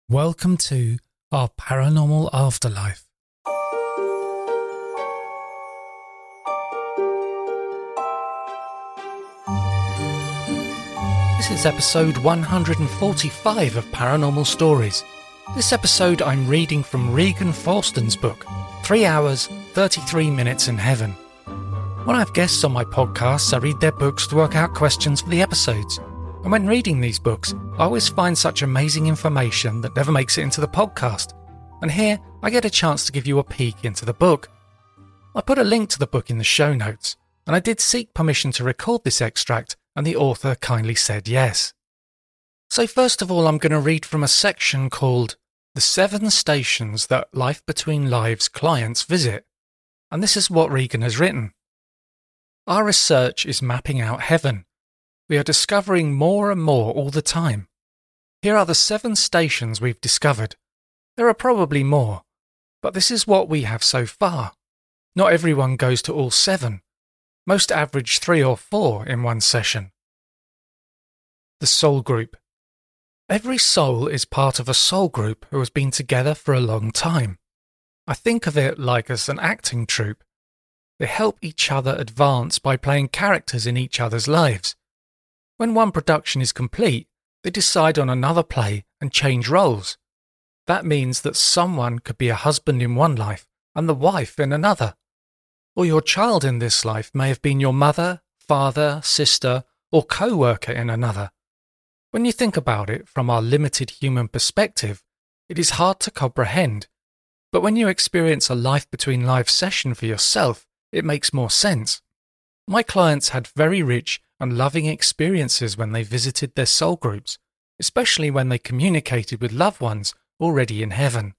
Welcome to our paranormal afterlife. This is episode 145 of Paranormal Stories. This episode I'm reading from Regan Forston's book, 3 hours, 33 minutes in heaven. When I have guests on my podcasts, I read their books to work out questions for the episodes. And when reading these books, I always find such amazing information that never makes it into the podcast. And here, I get a chance to give you a peek into the book. I put a link to the book in the show notes, and I did seek permission to record this extract, and the author kindly said yes. So first of all, I'm going to read from a section called The 7 Stations That Life Between Lives Clients Visit. And this is what Regan has written. Our research is mapping out heaven. We are discovering more and more all the time. Here are the 7 stations we've discovered. There are probably more, but this is what we have so far. Not everyone goes to all 7. Most average 3 or 4 in one session. The soul group. Every soul is part of a soul group who has been together for a long time. I think of it like as an acting troupe. They help each other advance by playing characters in each other's lives. When one production is complete, they decide on another play and change roles. That means that someone could be a husband in one life and the wife in another. Or your child in this life may have been your mother, father, sister, or co-worker in another. When you think about it from our limited human perspective, it is hard to comprehend. But when you experience a life between lives session for yourself, it makes more sense. My clients had very rich and loving experiences when they visited their soul groups, especially when they communicated with loved ones already in heaven.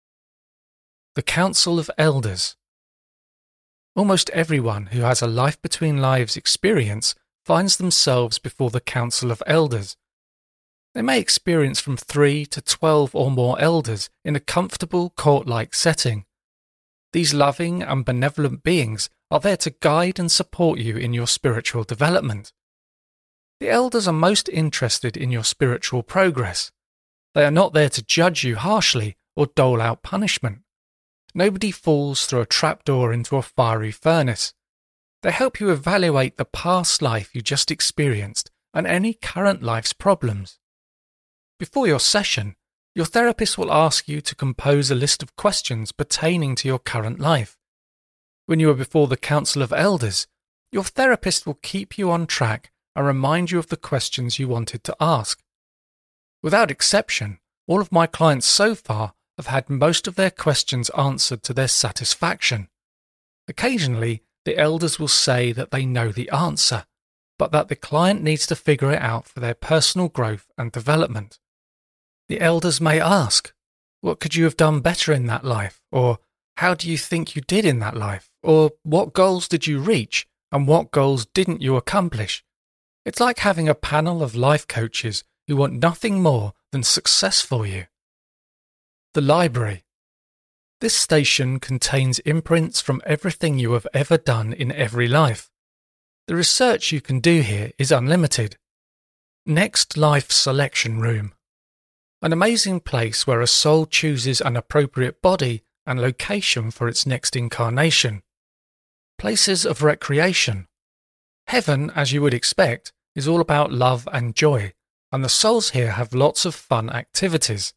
The Council of Elders. Almost everyone who has a life between lives experience finds themselves before the Council of Elders. They may experience from 3 to 12 or more elders in a comfortable court-like setting. These loving and benevolent beings are there to guide and support you in your spiritual development. The elders are most interested in your spiritual progress. They are not there to judge you harshly or dole out punishment. Nobody falls through a trapdoor into a fiery furnace. They help you evaluate the past life you just experienced and any current life's problems. Before your session, your therapist will ask you to compose a list of questions pertaining to your current life. When you are before the Council of Elders, your therapist will keep you on track and remind you of the questions you wanted to ask. Without exception, all of my clients so far have had most of their questions answered to their satisfaction. Occasionally, the elders will say that they know the answer, but that the client needs to figure it out for their personal growth and development. The elders may ask, "What could you have done better in that life?" Or, "How do you think you did in that life?" Or, "What goals did you reach and what goals didn't you accomplish?" It's like having a panel of life coaches who want nothing more than success for you. The library. This station contains imprints from everything you have ever done in every life. The research you can do here is unlimited. Next Life Selection Room. An amazing place where a soul chooses an appropriate body and location for its next incarnation. Places of recreation. Heaven, as you would expect, is all about love and joy, and the souls here have lots of fun activities.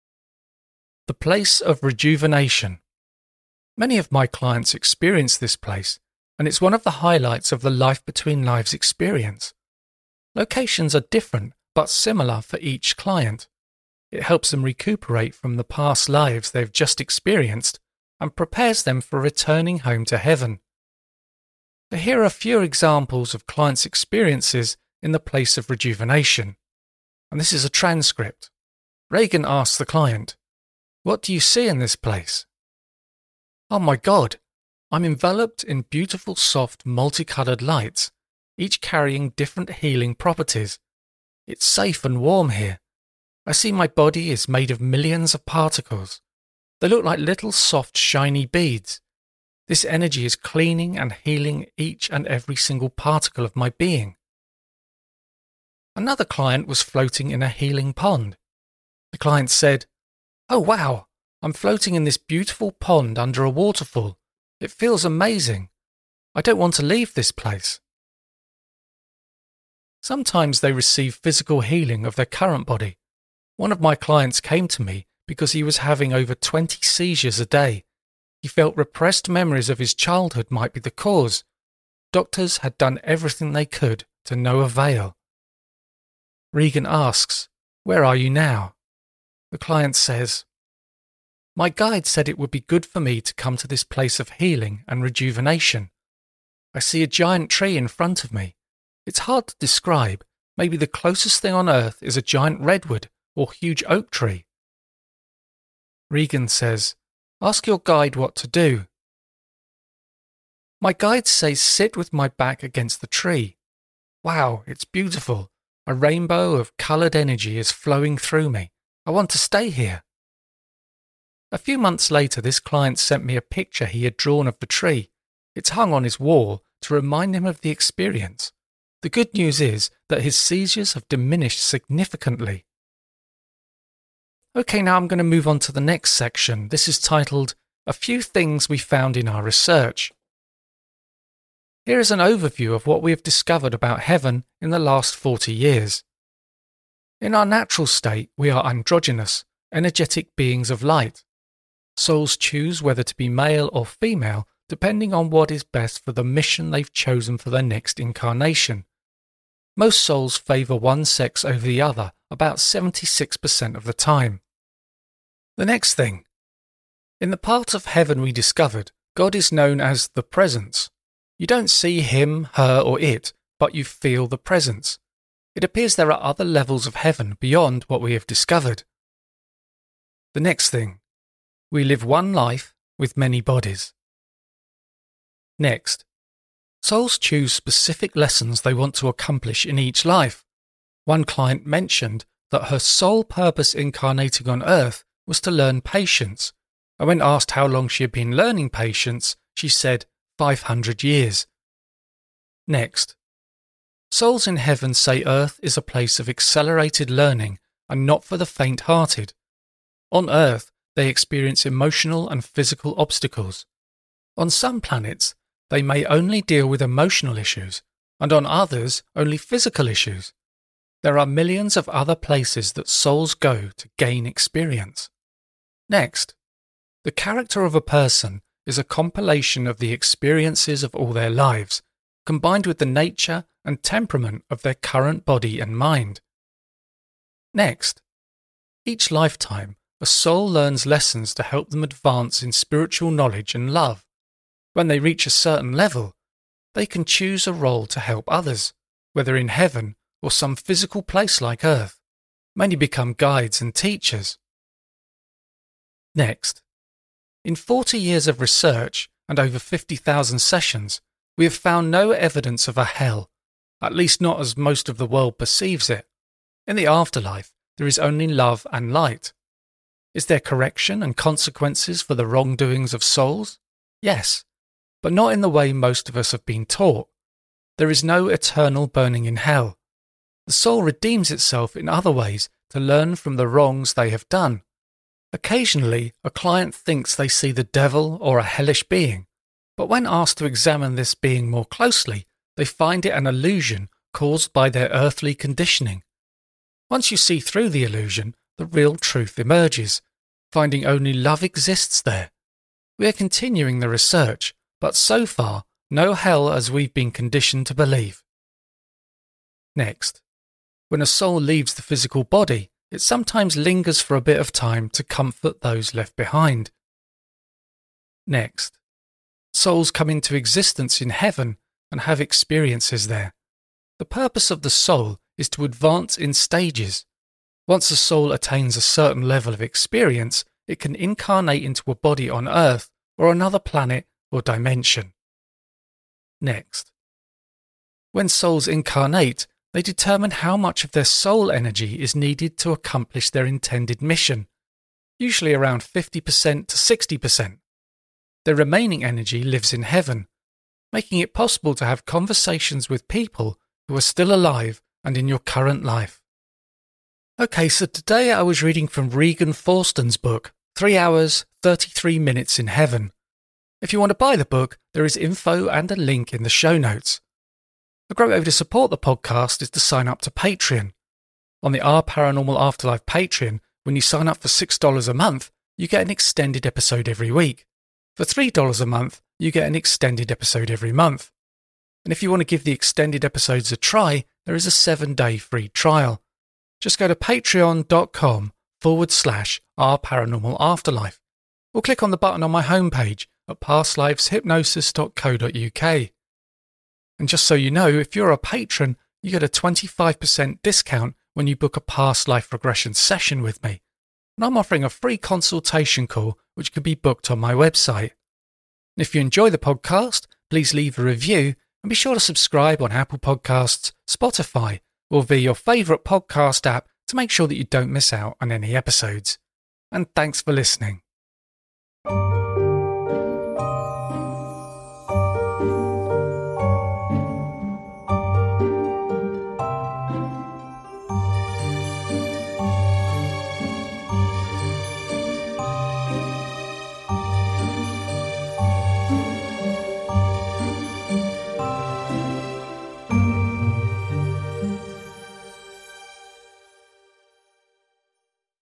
The place of rejuvenation. Many of my clients experience this place, and it's one of the highlights of the Life Between Lives experience. Locations are different, but similar for each client. It helps them recuperate from the past lives they've just experienced and prepares them for returning home to heaven. But here are a few examples of clients' experiences in the place of rejuvenation. And this is a transcript. Regan asks the client, "What do you see in this place?" "Oh my God, I'm enveloped in beautiful soft multicolored lights, each carrying different healing properties. It's safe and warm here. I see my body is made of millions of particles. They look like little soft shiny beads. This energy is cleaning and healing each and every single particle of my being." Another client was floating in a healing pond. The client said, Oh wow, I'm floating in this beautiful pond under a waterfall. It feels amazing. I don't want to leave this place. Sometimes they receive physical healing of their current body. One of my clients came to me because he was having over 20 seizures a day. He felt repressed memories of his childhood might be the cause. Doctors had done everything they could to no avail. Regan asks, "Where are you now?" The client says, "My guide said it would be good for me to come to this place of healing and rejuvenation. I see a giant tree in front of me. It's hard to describe. Maybe the closest thing on earth is a giant redwood or huge oak tree." Regan says, "Ask your guide what to do." My guide says sit with my back against the tree. Wow, it's beautiful. A rainbow of coloured energy is flowing through me. I want to stay here. A few months later, this client sent me a picture he had drawn of the tree. It's hung on his wall to remind him of the experience. The good news is that his seizures have diminished significantly. Okay, now I'm going to move on to the next section. This is titled, "A Few Things We Found in Our Research." Here is an overview of what we have discovered about heaven in the last 40 years. In our natural state, we are androgynous, energetic beings of light. Souls choose whether to be male or female depending on what is best for the mission they've chosen for their next incarnation. Most souls favour one sex over the other about 76% of the time. The next thing. In the part of heaven we discovered, God is known as the Presence. You don't see him, her or it, but you feel the presence. It appears there are other levels of heaven beyond what we have discovered. The next thing. We live one life with many bodies. Next. Souls choose specific lessons they want to accomplish in each life. One client mentioned that her sole purpose incarnating on Earth was to learn patience, and when asked how long she had been learning patience, she said 500 years. Next. Souls in heaven say Earth is a place of accelerated learning and not for the faint-hearted. On Earth, they experience emotional and physical obstacles. On some planets, they may only deal with emotional issues, and on others, only physical issues. There are millions of other places that souls go to gain experience. Next. The character of a person is a compilation of the experiences of all their lives, combined with the nature and temperament of their current body and mind. Next. Each lifetime, a soul learns lessons to help them advance in spiritual knowledge and love. When they reach a certain level, they can choose a role to help others, whether in heaven or some physical place like Earth. Many become guides and teachers. Next. In 40 years of research and over 50,000 sessions, we have found no evidence of a hell, at least not as most of the world perceives it. In the afterlife, there is only love and light. Is there correction and consequences for the wrongdoings of souls? Yes, but not in the way most of us have been taught. There is no eternal burning in hell. The soul redeems itself in other ways to learn from the wrongs they have done. Occasionally, a client thinks they see the devil or a hellish being, but when asked to examine this being more closely, they find it an illusion caused by their earthly conditioning. Once you see through the illusion, the real truth emerges, finding only love exists there. We are continuing the research, but so far, no hell as we've been conditioned to believe. Next. When a soul leaves the physical body, it sometimes lingers for a bit of time to comfort those left behind. Next. Souls come into existence in heaven and have experiences there. The purpose of the soul is to advance in stages. Once a soul attains a certain level of experience, it can incarnate into a body on Earth or another planet or dimension. Next. When souls incarnate, they determine how much of their soul energy is needed to accomplish their intended mission, usually around 50% to 60%. Their remaining energy lives in heaven, making it possible to have conversations with people who are still alive and in your current life. Okay, so today I was reading from Regan Forston's book, 3 Hours, 33 Minutes in Heaven. If you want to buy the book, there is info and a link in the show notes. A great way to support the podcast is to sign up to Patreon. On the Our Paranormal Afterlife Patreon, when you sign up for $6 a month, you get an extended episode every week. For $3 a month, you get an extended episode every month. And if you want to give the extended episodes a try, there is a 7-day free trial. Just go to patreon.com/Our Paranormal Afterlife, or click on the button on my homepage at pastliveshypnosis.co.uk. And just so you know, if you're a patron, you get a 25% discount when you book a past life regression session with me. And I'm offering a free consultation call, which can be booked on my website. And if you enjoy the podcast, please leave a review and be sure to subscribe on Apple Podcasts, Spotify, or via your favourite podcast app to make sure that you don't miss out on any episodes. And thanks for listening.